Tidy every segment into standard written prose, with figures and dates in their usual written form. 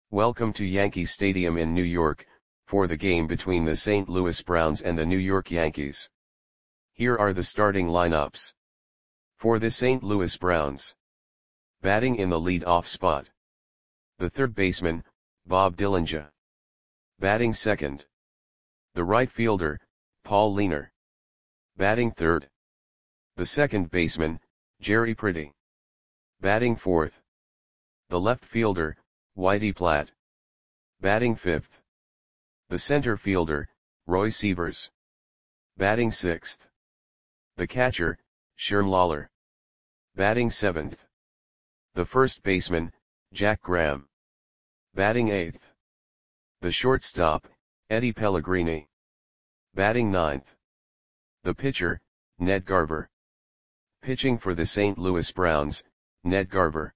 Welcome to Yankee Stadium in New York, for the game between the St. Louis Browns and the New York Yankees. Here are the starting lineups. For the St. Louis Browns. Batting in the lead-off spot. The third baseman, Bob Dillinger. Batting second. The right fielder, Paul Leiner. Batting third. The second baseman, Jerry Pretty. Batting fourth. The left fielder, Whitey Platt. Batting fifth. The center fielder, Roy Sievers. Batting sixth. The catcher, Sherm Lollar. Batting seventh. The first baseman, Jack Graham. Batting eighth. The shortstop, Eddie Pellegrini. Batting ninth. The pitcher, Ned Garver. Pitching for the St. Louis Browns, Ned Garver.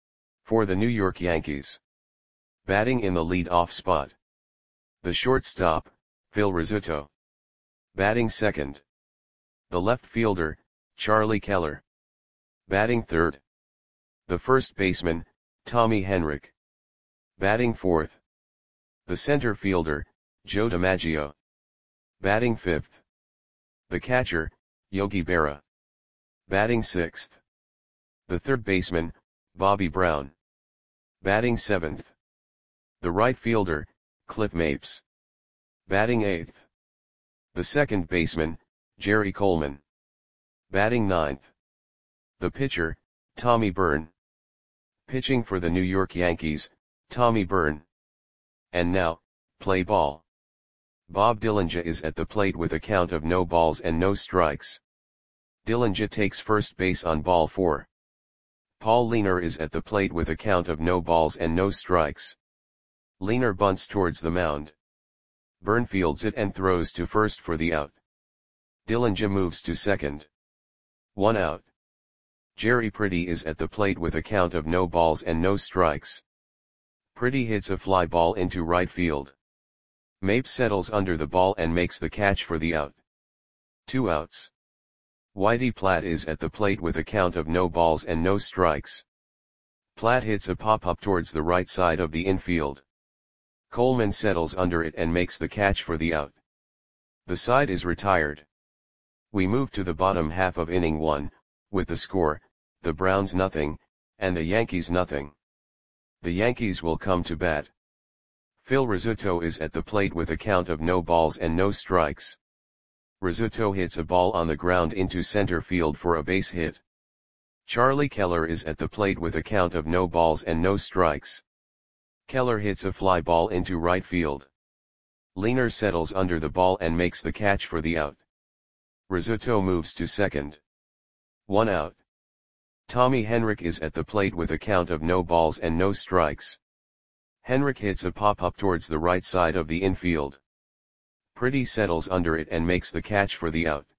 For the New York Yankees. Batting in the lead-off spot. The shortstop, Phil Rizzuto. Batting second. The left fielder, Charlie Keller. Batting third. The first baseman, Tommy Henrich. Batting fourth. The center fielder, Joe DiMaggio. Batting fifth. The catcher, Yogi Berra. Batting sixth. The third baseman, Bobby Brown. Batting seventh. The right fielder, Cliff Mapes. Batting eighth. The second baseman, Jerry Coleman. Batting ninth. The pitcher, Tommy Byrne. Pitching for the New York Yankees, Tommy Byrne. And now, play ball. Bob Dillinger is at the plate with a count of no balls and no strikes. Dillinger takes first base on ball 4. Paul Leiner is at the plate with a count of no balls and no strikes. Leiner bunts towards the mound. Byrne fields it and throws to first for the out. Dillinger moves to second. 1 out. Jerry Pretty is at the plate with a count of no balls and no strikes. Pretty hits a fly ball into right field. Mapes settles under the ball and makes the catch for the out. 2 outs. Whitey Platt is at the plate with a count of no balls and no strikes. Platt hits a pop-up towards the right side of the infield. Coleman settles under it and makes the catch for the out. The side is retired. We move to the bottom half of inning 1, with the score, the Browns nothing, and the Yankees nothing. The Yankees will come to bat. Phil Rizzuto is at the plate with a count of no balls and no strikes. Rizzuto hits a ball on the ground into center field for a base hit. Charlie Keller is at the plate with a count of no balls and no strikes. Keller hits a fly ball into right field. Leiner settles under the ball and makes the catch for the out. Rizzuto moves to second. 1 out. Tommy Henrich is at the plate with a count of no balls and no strikes. Henrich hits a pop-up towards the right side of the infield. Pretty settles under it and makes the catch for the out.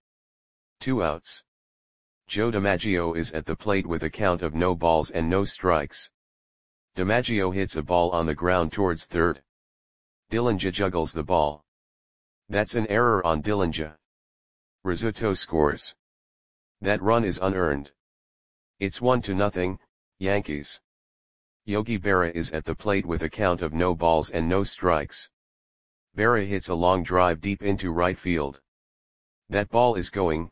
2 outs. Joe DiMaggio is at the plate with a count of no balls and no strikes. DiMaggio hits a ball on the ground towards third. Dillinger juggles the ball. That's an error on Dillinger. Rizzuto scores. That run is unearned. It's 1-0, Yankees. Yogi Berra is at the plate with a count of no balls and no strikes. Berra hits a long drive deep into right field. That ball is gone.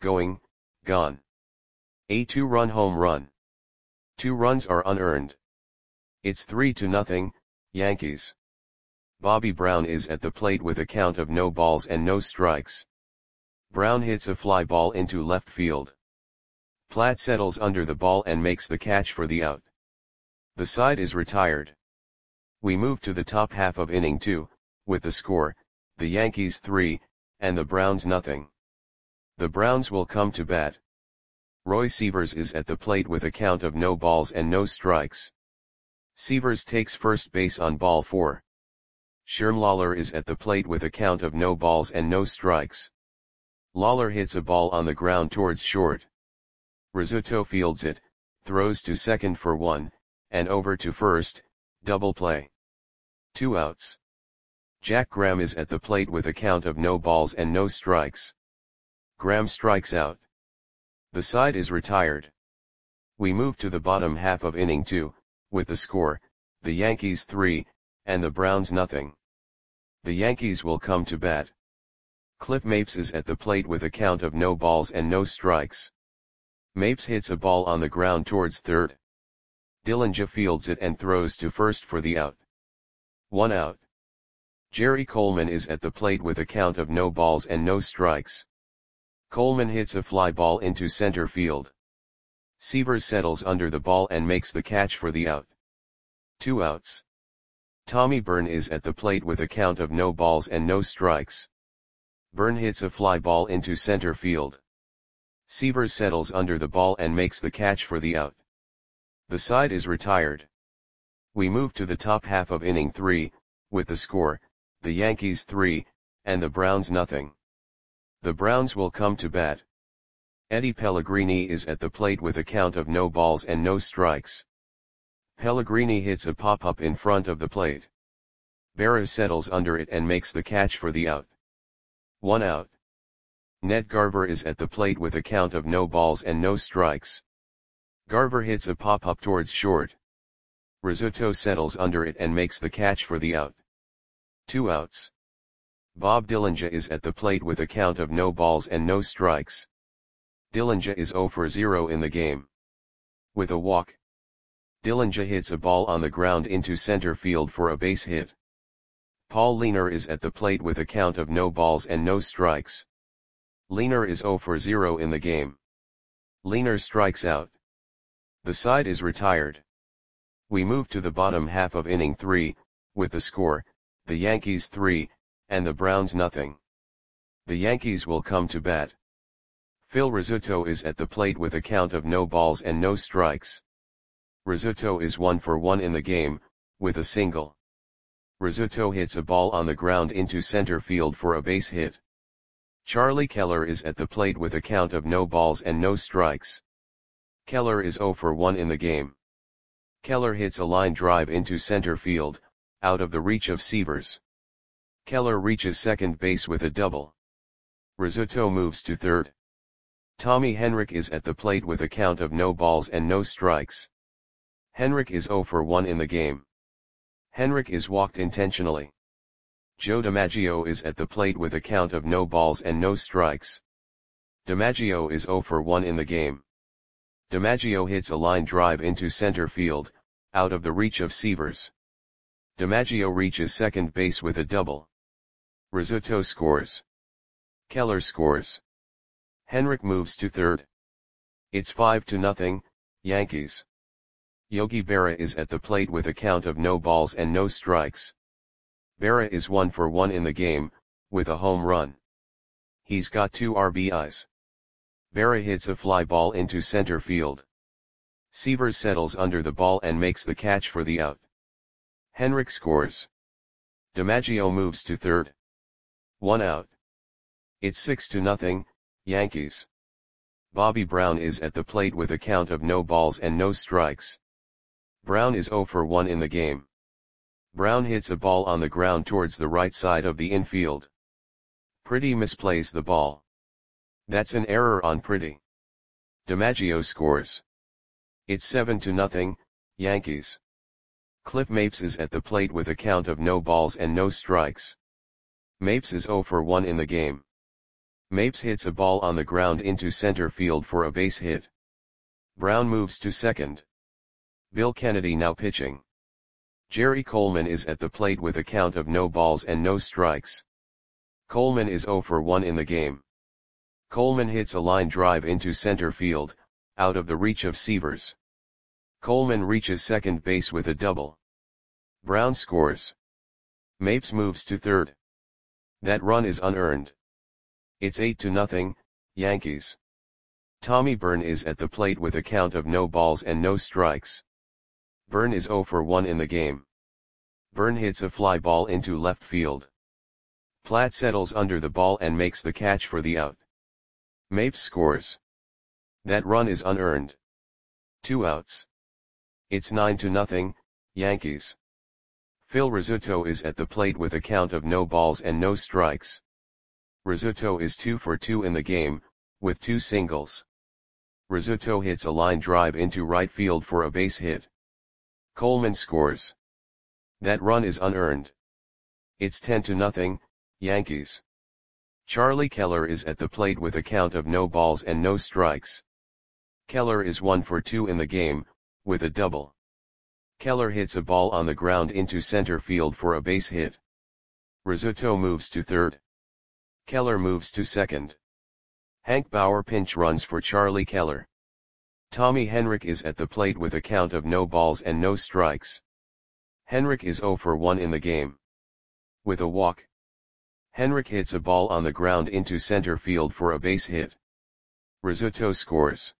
A 2-run home run. 2 runs are unearned. It's 3-0, Yankees. Bobby Brown is at the plate with a count of no balls and no strikes. Brown hits a fly ball into left field. Platt settles under the ball and makes the catch for the out. The side is retired. We move to the top half of inning 2, with the score, the Yankees 3, and the Browns nothing. The Browns will come to bat. Roy Sievers is at the plate with a count of no balls and no strikes. Sievers takes first base on ball 4. Sherm Lollar is at the plate with a count of no balls and no strikes. Lollar hits a ball on the ground towards short. Rizzuto fields it, throws to second for 1, and over to first, double play. 2 outs. Jack Graham is at the plate with a count of no balls and no strikes. Graham strikes out. The side is retired. We move to the bottom half of inning 2, with the score, the Yankees 3, and the Browns nothing. The Yankees will come to bat. Cliff Mapes is at the plate with a count of no balls and no strikes. Mapes hits a ball on the ground towards third. Dillinger fields it and throws to first for the out. 1 out. Jerry Coleman is at the plate with a count of no balls and no strikes. Coleman hits a fly ball into center field. Sievers settles under the ball and makes the catch for the out. 2 outs. Tommy Byrne is at the plate with a count of no balls and no strikes. Byrne hits a fly ball into center field. Sievers settles under the ball and makes the catch for the out. The side is retired. We move to the top half of inning 3, with the score, the Yankees 3, and the Browns nothing. The Browns will come to bat. Eddie Pellegrini is at the plate with a count of no balls and no strikes. Pellegrini hits a pop-up in front of the plate. Berra settles under it and makes the catch for the out. 1 out. Ned Garver is at the plate with a count of no balls and no strikes. Garver hits a pop-up towards short. Rizzuto settles under it and makes the catch for the out. 2 outs. Bob Dillinger is at the plate with a count of no balls and no strikes. Dillinger is 0 for 0 in the game. With a walk, Dillinger hits a ball on the ground into center field for a base hit. Paul Leaner is at the plate with a count of no balls and no strikes. Leaner is 0 for 0 in the game. Leaner strikes out. The side is retired. We move to the bottom half of inning 3, with the score, the Yankees 3, and the Browns nothing. The Yankees will come to bat. Phil Rizzuto is at the plate with a count of no balls and no strikes. Rizzuto is 1 for 1 in the game, with a single. Rizzuto hits a ball on the ground into center field for a base hit. Charlie Keller is at the plate with a count of no balls and no strikes. Keller is 0 for 1 in the game. Keller hits a line drive into center field, out of the reach of Sievers. Keller reaches second base with a double. Rizzuto moves to third. Tommy Henrich is at the plate with a count of no balls and no strikes. Henrich is 0 for 1 in the game. Henrich is walked intentionally. Joe DiMaggio is at the plate with a count of no balls and no strikes. DiMaggio is 0 for 1 in the game. DiMaggio hits a line drive into center field, out of the reach of Sievers. DiMaggio reaches second base with a double. Rizzuto scores. Keller scores. Henrich moves to third. It's 5-0, Yankees. Yogi Berra is at the plate with a count of no balls and no strikes. Berra is 1 for 1 in the game, with a home run. He's got 2 RBIs. Berra hits a fly ball into center field. Sievers settles under the ball and makes the catch for the out. Henrich scores. DiMaggio moves to third. 1 out. It's 6-0, Yankees. Bobby Brown is at the plate with a count of no balls and no strikes. Brown is 0 for 1 in the game. Brown hits a ball on the ground towards the right side of the infield. Pretty misplays the ball. That's an error on Pretty. DiMaggio scores. It's 7-0, Yankees. Cliff Mapes is at the plate with a count of no balls and no strikes. Mapes is 0 for 1 in the game. Mapes hits a ball on the ground into center field for a base hit. Brown moves to second. Bill Kennedy now pitching. Jerry Coleman is at the plate with a count of no balls and no strikes. Coleman is 0 for 1 in the game. Coleman hits a line drive into center field, out of the reach of Sievers. Coleman reaches second base with a double. Brown scores. Mapes moves to third. That run is unearned. It's 8-0, Yankees. Tommy Byrne is at the plate with a count of no balls and no strikes. Byrne is 0 for 1 in the game. Byrne hits a fly ball into left field. Platt settles under the ball and makes the catch for the out. Mapes scores. That run is unearned. 2 outs. It's 9-0, Yankees. Phil Rizzuto is at the plate with a count of no balls and no strikes. Rizzuto is 2 for 2 in the game, with 2 singles. Rizzuto hits a line drive into right field for a base hit. Coleman scores. That run is unearned. It's 10-0, Yankees. Charlie Keller is at the plate with a count of no balls and no strikes. Keller is 1 for 2 in the game, with a double. Keller hits a ball on the ground into center field for a base hit. Rizzuto moves to third. Keller moves to second. Hank Bauer pinch runs for Charlie Keller. Tommy Henrich is at the plate with a count of no balls and no strikes. Henrich is 0 for 1 in the game. With a walk. Henrich hits a ball on the ground into center field for a base hit. Rizzuto scores.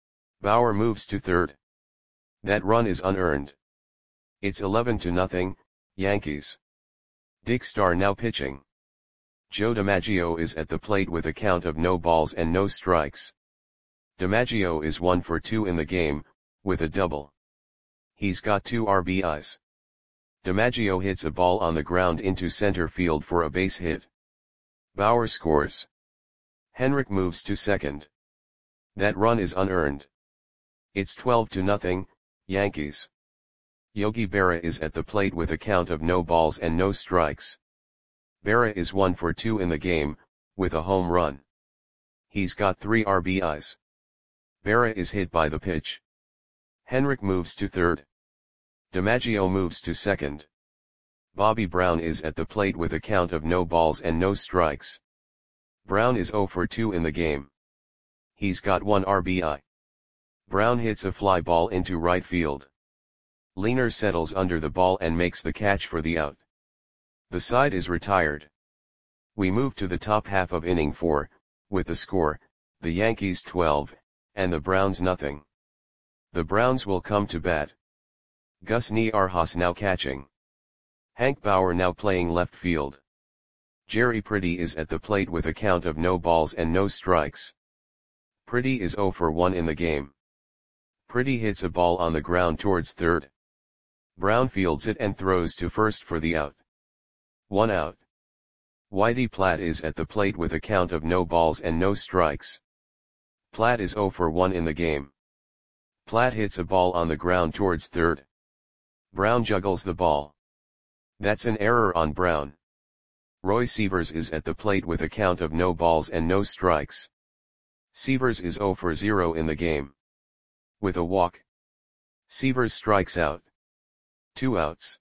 Bauer moves to third. That run is unearned. It's 11-0, Yankees. Dick Starr now pitching. Joe DiMaggio is at the plate with a count of no balls and no strikes. DiMaggio is 1 for 2 in the game, with a double. He's got 2 RBIs. DiMaggio hits a ball on the ground into center field for a base hit. Bauer scores. Henrich moves to second. That run is unearned. It's 12-0, Yankees. Yogi Berra is at the plate with a count of no balls and no strikes. Berra is 1 for 2 in the game, with a home run. He's got 3 RBIs. Berra is hit by the pitch. Henrich moves to third. DiMaggio moves to second. Bobby Brown is at the plate with a count of no balls and no strikes. Brown is 0 for 2 in the game. He's got 1 RBI. Brown hits a fly ball into right field. Leaner settles under the ball and makes the catch for the out. The side is retired. We move to the top half of inning 4, with the score, the Yankees 12, and the Browns nothing. The Browns will come to bat. Gus Niarjas now catching. Hank Bauer now playing left field. Jerry Pretty is at the plate with a count of no balls and no strikes. Pretty is 0 for 1 in the game. Pretty hits a ball on the ground towards third. Brown fields it and throws to first for the out. 1 out. Whitey Platt is at the plate with a count of no balls and no strikes. Platt is 0 for 1 in the game. Platt hits a ball on the ground towards third. Brown juggles the ball. That's an error on Brown. Roy Sievers is at the plate with a count of no balls and no strikes. Sievers is 0 for 0 in the game. With a walk. Sievers strikes out. 2 outs.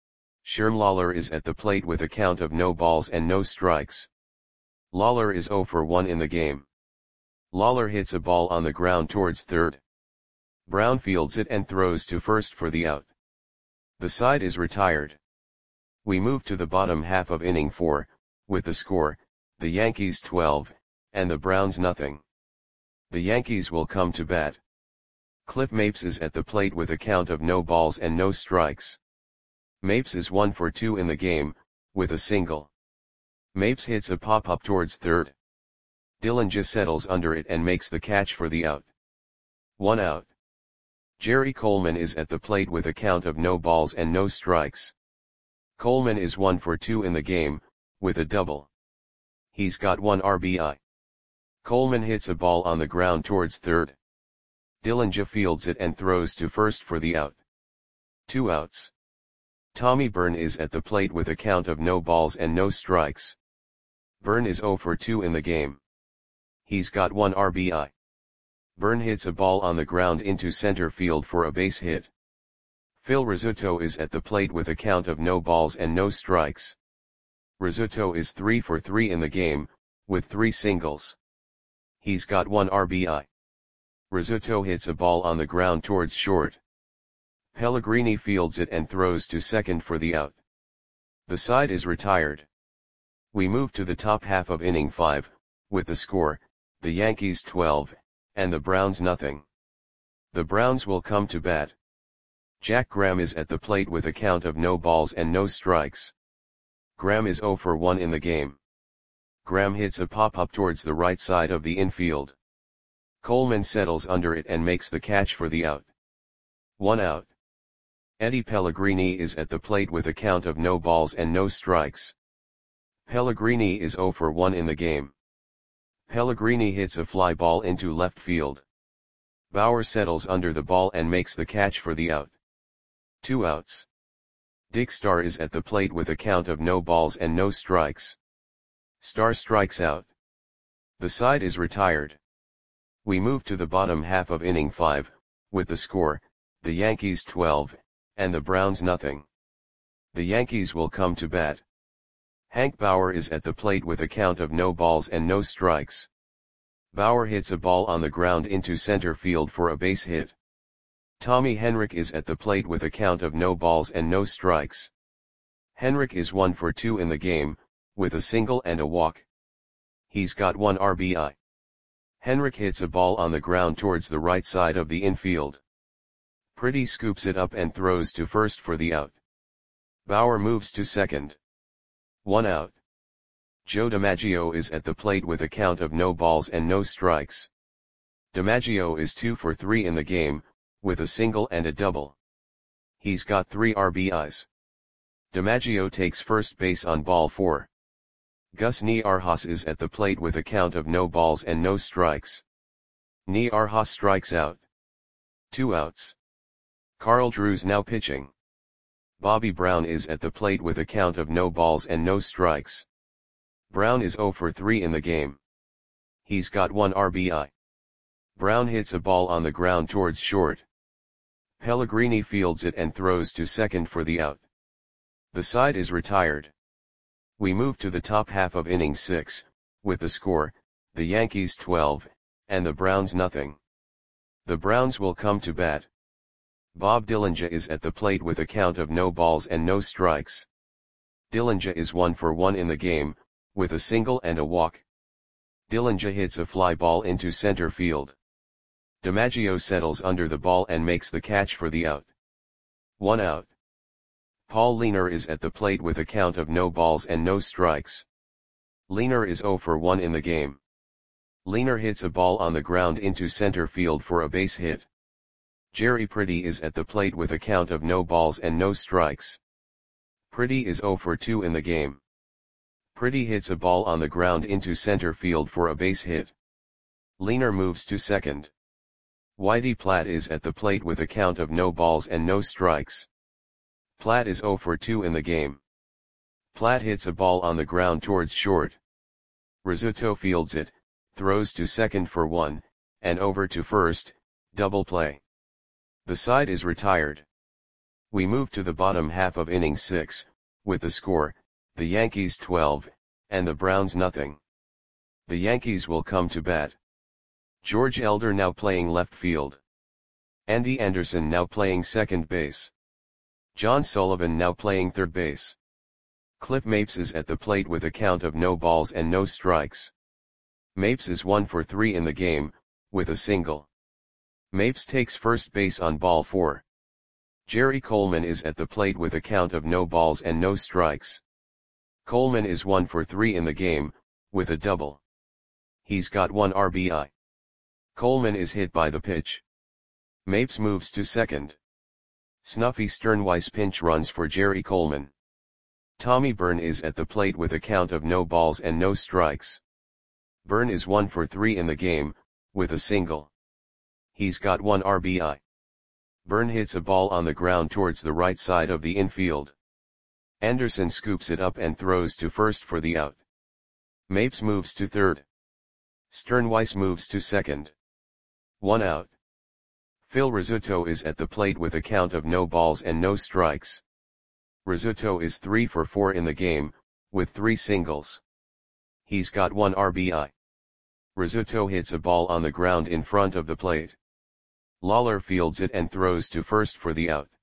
Sherm Lawler is at the plate with a count of no balls and no strikes. Lawler is 0 for 1 in the game. Lawler hits a ball on the ground towards third. Brown fields it and throws to first for the out. The side is retired. We move to the bottom half of inning 4, with the score, the Yankees 12, and the Browns nothing. The Yankees will come to bat. Cliff Mapes is at the plate with a count of no balls and no strikes. Mapes is 1 for 2 in the game, with a single. Mapes hits a pop-up towards third. Dillinger settles under it and makes the catch for the out. 1 out. Jerry Coleman is at the plate with a count of no balls and no strikes. Coleman is 1 for 2 in the game, with a double. He's got 1 RBI. Coleman hits a ball on the ground towards third. Dillinger fields it and throws to first for the out. 2 outs. Tommy Byrne is at the plate with a count of no balls and no strikes. Byrne is 0 for 2 in the game. He's got 1 RBI. Byrne hits a ball on the ground into center field for a base hit. Phil Rizzuto is at the plate with a count of no balls and no strikes. Rizzuto is 3 for 3 in the game, with 3 singles. He's got 1 RBI. Rizzuto hits a ball on the ground towards short. Pellegrini fields it and throws to second for the out. The side is retired. We move to the top half of inning 5, with the score, the Yankees 12, and the Browns nothing. The Browns will come to bat. Jack Graham is at the plate with a count of no balls and no strikes. Graham is 0 for 1 in the game. Graham hits a pop-up towards the right side of the infield. Coleman settles under it and makes the catch for the out. 1 out. Eddie Pellegrini is at the plate with a count of no balls and no strikes. Pellegrini is 0 for 1 in the game. Pellegrini hits a fly ball into left field. Bauer settles under the ball and makes the catch for the out. 2 outs. Dick Star is at the plate with a count of no balls and no strikes. Star strikes out. The side is retired. We move to the bottom half of inning 5, with the score, the Yankees 12, and the Browns nothing. The Yankees will come to bat. Hank Bauer is at the plate with a count of no balls and no strikes. Bauer hits a ball on the ground into center field for a base hit. Tommy Henrich is at the plate with a count of no balls and no strikes. Henrich is 1 for 2 in the game, with a single and a walk. He's got 1 RBI. Henrich hits a ball on the ground towards the right side of the infield. Pretty scoops it up and throws to first for the out. Bauer moves to second. 1 out. Joe DiMaggio is at the plate with a count of no balls and no strikes. DiMaggio is 2 for 3 in the game, with a single and a double. He's got 3 RBIs. DiMaggio takes first base on ball 4. Gus Niarjas is at the plate with a count of no balls and no strikes. Niarjas strikes out. 2 outs. Carl Drews now pitching. Bobby Brown is at the plate with a count of no balls and no strikes. Brown is 0 for 3 in the game. He's got 1 RBI. Brown hits a ball on the ground towards short. Pellegrini fields it and throws to second for the out. The side is retired. We move to the top half of inning 6, with the score, the Yankees 12, and the Browns nothing. The Browns will come to bat. Bob Dillinger is at the plate with a count of no balls and no strikes. Dillinger is 1 for 1 in the game, with a single and a walk. Dillinger hits a fly ball into center field. DiMaggio settles under the ball and makes the catch for the out. 1 out. Paul Leiner is at the plate with a count of no balls and no strikes. Leiner is 0 for 1 in the game. Leiner hits a ball on the ground into center field for a base hit. Jerry Pretty is at the plate with a count of no balls and no strikes. Pretty is 0 for 2 in the game. Pretty hits a ball on the ground into center field for a base hit. Leiner moves to second. Whitey Platt is at the plate with a count of no balls and no strikes. Platt is 0 for 2 in the game. Platt hits a ball on the ground towards short. Rizzuto fields it, throws to second for 1, and over to first, double play. The side is retired. We move to the bottom half of inning 6, with the score, the Yankees 12, and the Browns nothing. The Yankees will come to bat. George Elder now playing left field. Andy Anderson now playing second base. John Sullivan now playing third base. Cliff Mapes is at the plate with a count of no balls and no strikes. Mapes is 1 for 3 in the game, with a single. Mapes takes first base on ball 4. Jerry Coleman is at the plate with a count of no balls and no strikes. Coleman is 1 for 3 in the game, with a double. He's got 1 RBI. Coleman is hit by the pitch. Mapes moves to second. Snuffy Sternweiss pinch runs for Jerry Coleman. Tommy Byrne is at the plate with a count of no balls and no strikes. Byrne is 1 for 3 in the game, with a single. He's got 1 RBI. Byrne hits a ball on the ground towards the right side of the infield. Anderson scoops it up and throws to first for the out. Mapes moves to third. Sternweiss moves to second. 1 out. Phil Rizzuto is at the plate with a count of no balls and no strikes. Rizzuto is 3 for 4 in the game, with 3 singles. He's got 1 RBI. Rizzuto hits a ball on the ground in front of the plate. Lawler fields it and throws to first for the out.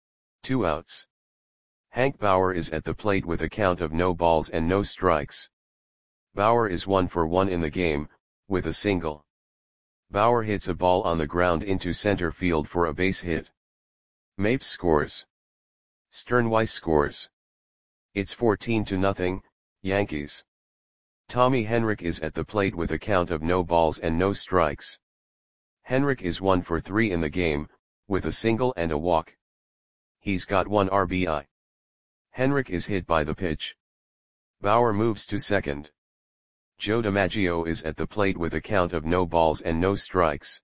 2 outs. Hank Bauer is at the plate with a count of no balls and no strikes. Bauer is 1 for 1 in the game, with a single. Bauer hits a ball on the ground into center field for a base hit. Mapes scores. Sternweiss scores. It's 14-0, Yankees. Tommy Henrich is at the plate with a count of no balls and no strikes. Henrich is 1 for 3 in the game, with a single and a walk. He's got 1 RBI. Henrich is hit by the pitch. Bauer moves to second. Joe DiMaggio is at the plate with a count of no balls and no strikes.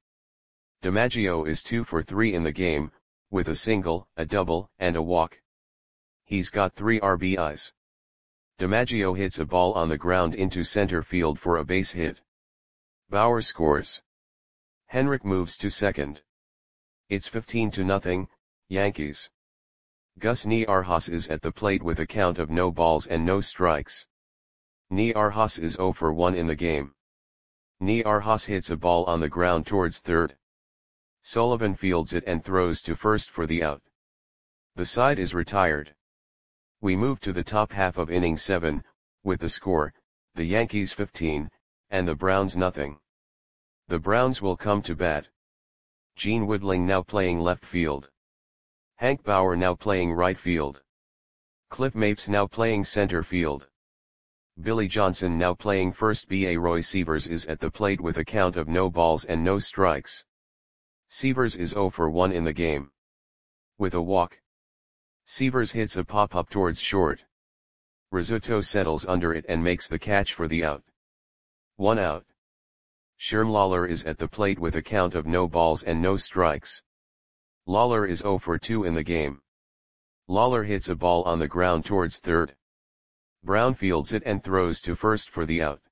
DiMaggio is 2 for 3 in the game, with a single, a double, and a walk. He's got 3 RBIs. DiMaggio hits a ball on the ground into center field for a base hit. Bauer scores. Henrik moves to second. It's 15-0, Yankees. Gus Niarchos is at the plate with a count of no balls and no strikes. Niarchos is 0 for 1 in the game. Niarchos hits a ball on the ground towards third. Sullivan fields it and throws to first for the out. The side is retired. We move to the top half of inning 7, with the score, the Yankees 15, and the Browns nothing. The Browns will come to bat. Gene Woodling now playing left field. Hank Bauer now playing right field. Cliff Mapes now playing center field. Billy Johnson now playing first. Roy Sievers is at the plate with a count of no balls and no strikes. Sievers is 0 for 1 in the game. With a walk. Sievers hits a pop-up towards short. Rizzuto settles under it and makes the catch for the out. 1 out. Sherm Lawler is at the plate with a count of no balls and no strikes. Lawler is 0 for 2 in the game. Lawler hits a ball on the ground towards third. Brown fields it and throws to first for the out.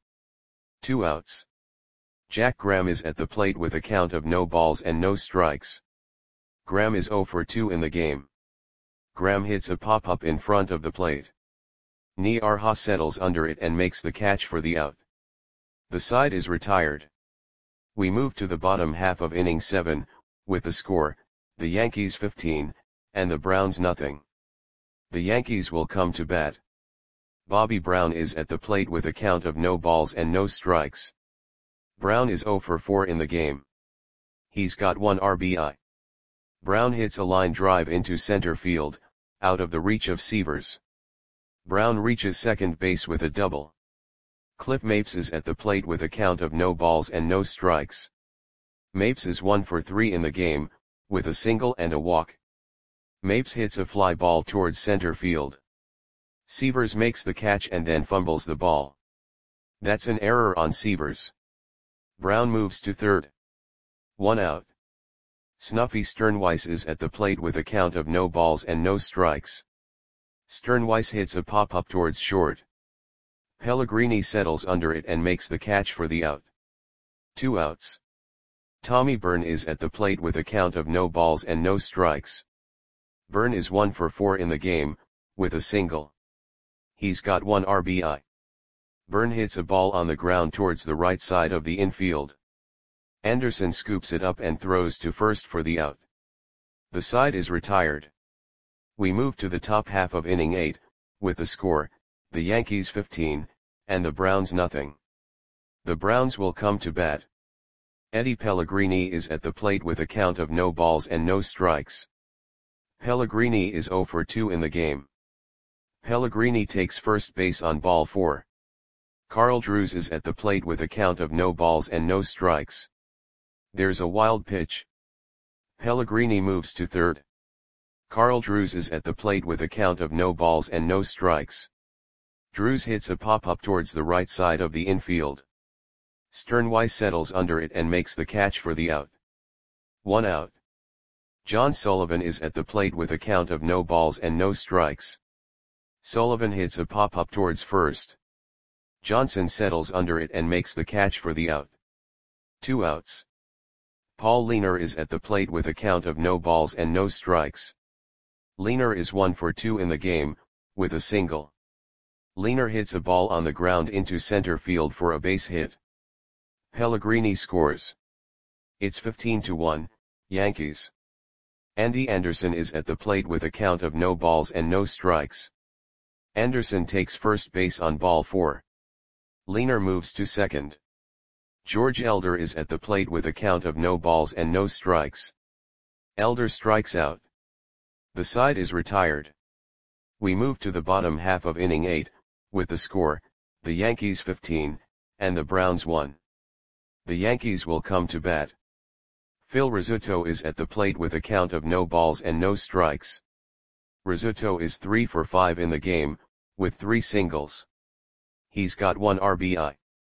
2 outs. Jack Graham is at the plate with a count of no balls and no strikes. Graham is 0 for 2 in the game. Graham hits a pop-up in front of the plate. Niarchos settles under it and makes the catch for the out. The side is retired. We move to the bottom half of inning 7, with the score, the Yankees 15, and the Browns nothing. The Yankees will come to bat. Bobby Brown is at the plate with a count of no balls and no strikes. Brown is 0 for 4 in the game. He's got 1 RBI. Brown hits a line drive into center field, out of the reach of Sievers. Brown reaches second base with a double. Cliff Mapes is at the plate with a count of no balls and no strikes. Mapes is 1 for 3 in the game, with a single and a walk. Mapes hits a fly ball towards center field. Sievers makes the catch and then fumbles the ball. That's an error on Sievers. Brown moves to third. 1 out. Snuffy Sternweiss is at the plate with a count of no balls and no strikes. Sternweiss hits a pop-up towards short. Pellegrini settles under it and makes the catch for the out. 2 outs. Tommy Byrne is at the plate with a count of no balls and no strikes. Byrne is 1 for 4 in the game, with a single. He's got 1 RBI. Byrne hits a ball on the ground towards the right side of the infield. Anderson scoops it up and throws to first for the out. The side is retired. We move to the top half of inning 8, with the score, the Yankees 15, and the Browns nothing. The Browns will come to bat. Eddie Pellegrini is at the plate with a count of no balls and no strikes. Pellegrini is 0 for 2 in the game. Pellegrini takes first base on ball 4. Carl Drews is at the plate with a count of no balls and no strikes. There's a wild pitch. Pellegrini moves to third. Carl Drews is at the plate with a count of no balls and no strikes. Drews hits a pop-up towards the right side of the infield. Sternweiss settles under it and makes the catch for the out. 1 out. John Sullivan is at the plate with a count of no balls and no strikes. Sullivan hits a pop-up towards first. Johnson settles under it and makes the catch for the out. 2 outs. Paul Leaner is at the plate with a count of no balls and no strikes. Leaner is 1 for 2 in the game, with a single. Leaner hits a ball on the ground into center field for a base hit. Pellegrini scores. It's 15-1, Yankees. Andy Anderson is at the plate with a count of no balls and no strikes. Anderson takes first base on ball 4. Leaner moves to second. George Elder is at the plate with a count of no balls and no strikes. Elder strikes out. The side is retired. We move to the bottom half of inning 8, with the score, the Yankees 15, and the Browns 1. The Yankees will come to bat. Phil Rizzuto is at the plate with a count of no balls and no strikes. Rizzuto is 3 for 5 in the game, with 3 singles. He's got 1 RBI.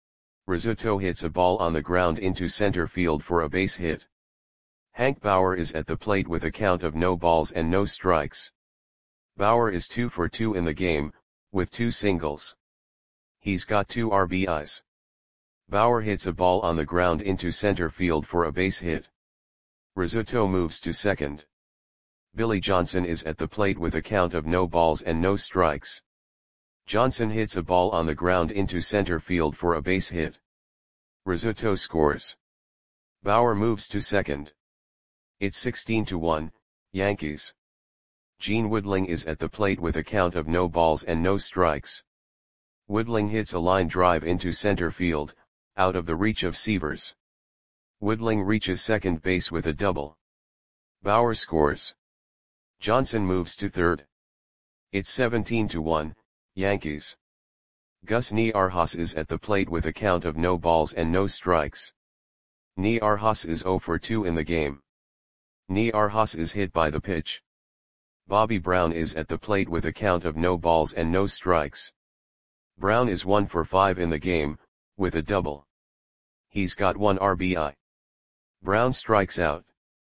Rizzuto hits a ball on the ground into center field for a base hit. Hank Bauer is at the plate with a count of no balls and no strikes. Bauer is 2 for 2 in the game, with 2 singles. He's got 2 RBIs. Bauer hits a ball on the ground into center field for a base hit. Rizzuto moves to second. Billy Johnson is at the plate with a count of no balls and no strikes. Johnson hits a ball on the ground into center field for a base hit. Rizzuto scores. Bauer moves to second. It's 16-1, Yankees. Gene Woodling is at the plate with a count of no balls and no strikes. Woodling hits a line drive into center field, out of the reach of Sievers. Woodling reaches second base with a double. Bauer scores. Johnson moves to third. It's 17-1, Yankees. Gus Niarchos is at the plate with a count of no balls and no strikes. Niarchos is 0 for 2 in the game. Niarchos is hit by the pitch. Bobby Brown is at the plate with a count of no balls and no strikes. Brown is 1 for 5 in the game, with a double. He's got 1 RBI. Brown strikes out.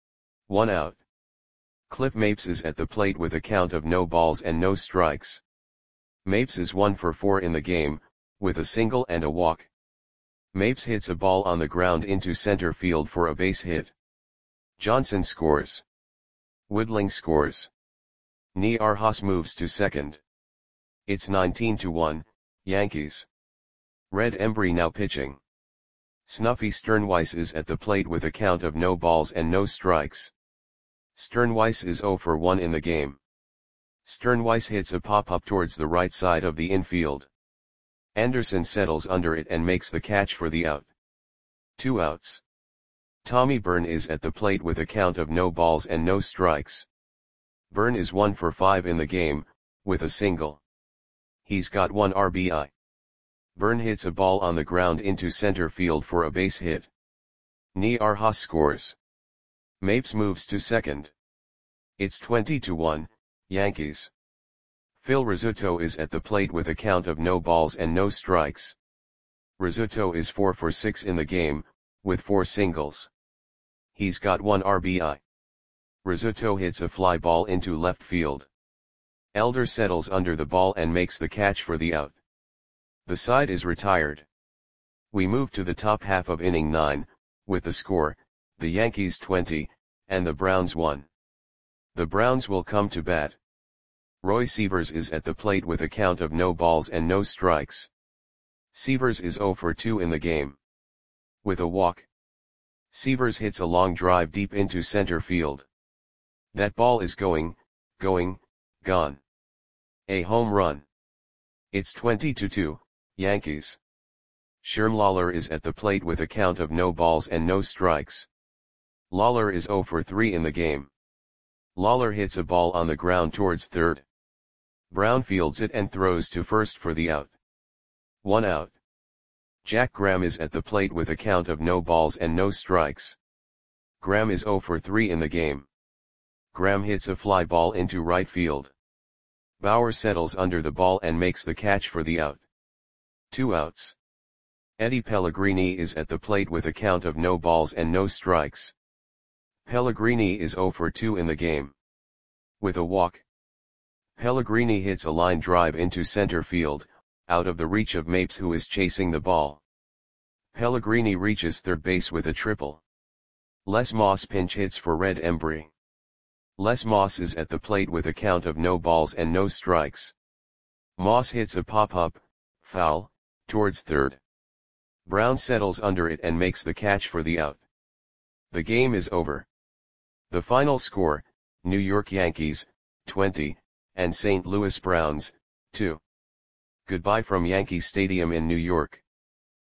1 out. Cliff Mapes is at the plate with a count of no balls and no strikes. Mapes is 1 for 4 in the game, with a single and a walk. Mapes hits a ball on the ground into center field for a base hit. Johnson scores. Woodling scores. Niarchos moves to second. It's 19-1, Yankees. Red Embry now pitching. Snuffy Sternweiss is at the plate with a count of no balls and no strikes. Sternweiss is 0 for 1 in the game. Sternweiss hits a pop-up towards the right side of the infield. Anderson settles under it and makes the catch for the out. 2 outs. Tommy Byrne is at the plate with a count of no balls and no strikes. Byrne is 1 for 5 in the game, with a single. He's got 1 RBI. Byrne hits a ball on the ground into center field for a base hit. Niarchos scores. Mapes moves to second. It's 20-1, Yankees. Phil Rizzuto is at the plate with a count of no balls and no strikes. Rizzuto is 4 for 6 in the game, with 4 singles. He's got 1 RBI. Rizzuto hits a fly ball into left field. Elder settles under the ball and makes the catch for the out. The side is retired. We move to the top half of inning 9, with the score, the Yankees 20, and the Browns 1. The Browns will come to bat. Roy Sievers is at the plate with a count of no balls and no strikes. Sievers is 0 for 2 in the game. With a walk. Sievers hits a long drive deep into center field. That ball is going, gone. A home run. It's 20-2, Yankees. Sherm Lawler is at the plate with a count of no balls and no strikes. Lawler is 0 for 3 in the game. Lawler hits a ball on the ground towards third. Brown fields it and throws to first for the out. 1 out. Jack Graham is at the plate with a count of no balls and no strikes. Graham is 0 for 3 in the game. Graham hits a fly ball into right field. Bauer settles under the ball and makes the catch for the out. 2 outs. Eddie Pellegrini is at the plate with a count of no balls and no strikes. Pellegrini is 0 for 2 in the game. With a walk. Pellegrini hits a line drive into center field, out of the reach of Mapes who is chasing the ball. Pellegrini reaches third base with a triple. Les Moss pinch hits for Red Embry. Les Moss is at the plate with a count of no balls and no strikes. Moss hits a pop-up, foul, towards third. Brown settles under it and makes the catch for the out. The game is over. The final score, New York Yankees, 20, and St. Louis Browns, 2. Goodbye from Yankee Stadium in New York.